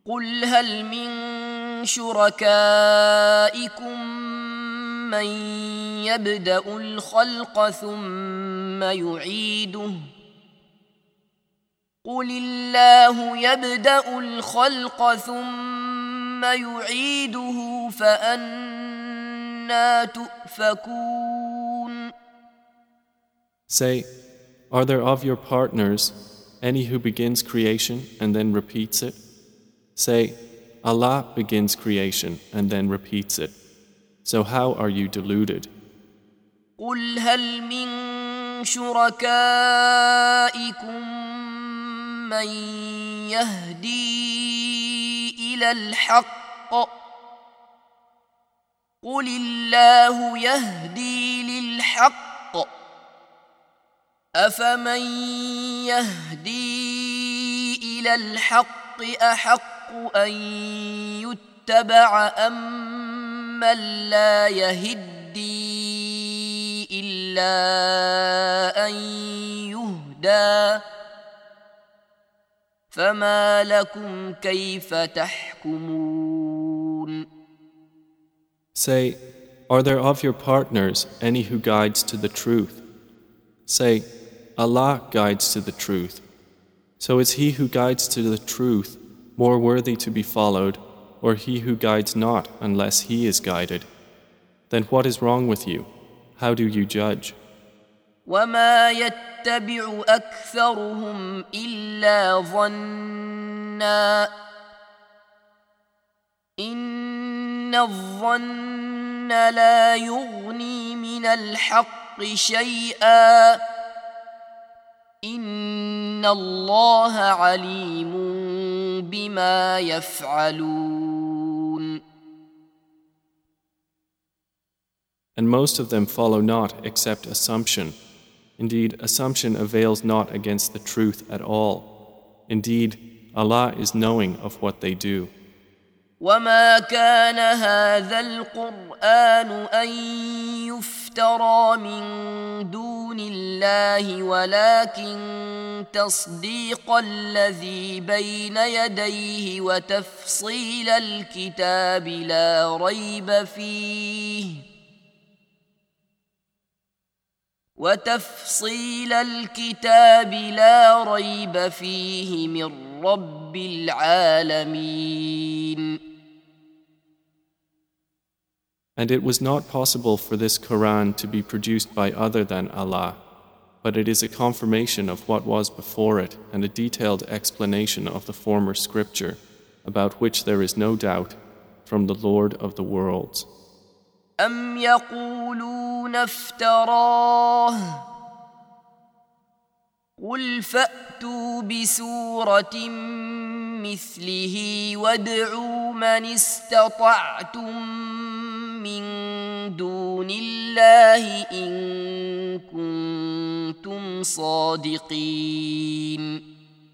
قل هل من شركائكم من يبدأ الخلق ثم يعيده قل الله يبدأ الخلق ثم يعيده فأنى تؤفكون. Say, are there of your partners any who begins creation and then repeats it? Say, Allah begins creation and then repeats it. So how are you deluded? قل هل من شركائكم من يهدي إلى الحق قل الله يهدي للحق أفمن يهدي إلى الحق أحق أن يتبع أم من لا يهدي إلا أن يهدى فما لكم كيف تحكمون. Say, are there of your partners any who guides to the truth? Say, Allah guides to the truth. So is he who guides to the truth more worthy to be followed, or he who guides not unless he is guided? Then what is wrong with you? How do you judge? وما يتبع أكثرهم إلا ظنا إن الظن لا يغني من الحق شيئا إن الله عليم بما يفعلون. And most of them follow not except assumption. Indeed, assumption avails not against the truth at all. Indeed, Allah is knowing of what they do. وما كان هذا القرآن أن يفترى من دون الله ولكن تصديق الذي بين يديه وتفصيل الكتاب لا ريب فيه من رب العالمين. And it was not possible for this Quran to be produced by other than Allah, but it is a confirmation of what was before it and a detailed explanation of the former scripture, about which there is no doubt, from the Lord of the worlds. أم يقولون افتراه قل فأتوا بسورة مثله وادعوا من استطعتم من دون الله إن كنتم صادقين.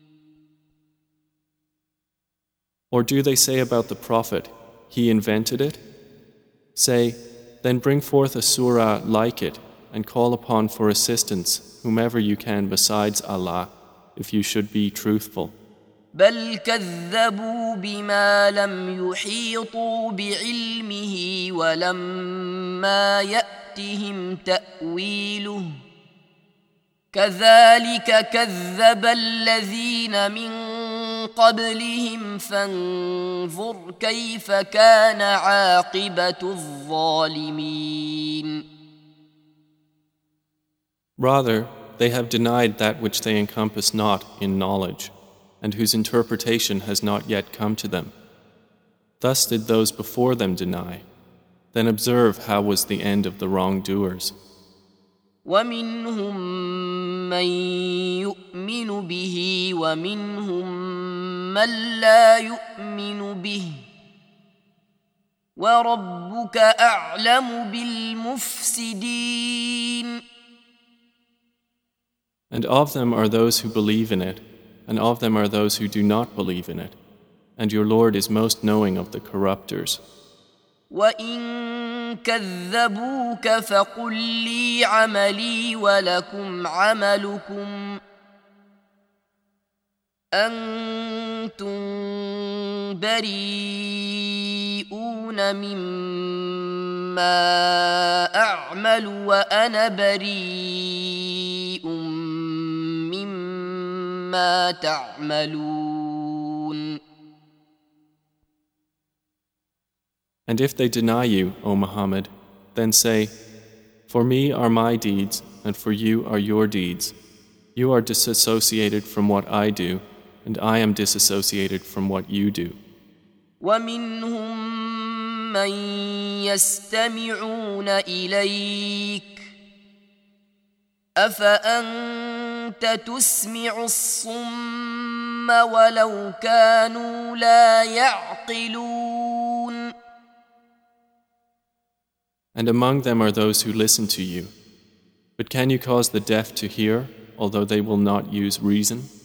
Or do they say about the Prophet, he invented it? Say, then bring forth a surah like it and call upon for assistance whomever you can besides Allah, if you should be truthful. بل كذبوا بما لم يحيطوا بعلمه ولما يأتهم تأويله كذلك كذب الذين من قبلهم فانظر كيف كان عاقبة الظالمين. Rather, they have denied that which they encompass not in knowledge, and whose interpretation has not yet come to them. Thus did those before them deny. Then observe how was the end of the wrongdoers. ومنهم من يؤمن به ومنهم من لا يؤمن به وربك أعلم بالمفسدين. And of them are those who believe in it, and of them are those who do not believe in it, and your Lord is most knowing of the corruptors. وَإِن كَذَّبُوكَ فَقُل لِّي عَمَلِي وَلَكُمْ عَمَلُكُمْ أَنتُم بريئون مما أعمل وأنا بريء مما تعملون. And if they deny you, O Muhammad, then say, For me are my deeds, and for you are your deeds. You are disassociated from what I do, and I am disassociated from what you do. ومنهم من يستمعون إليك أفأنت تسمع الصم ولو كانوا لا يعقلون. And among them are those who listen to you. But can you cause the deaf to hear, although they will not use reason?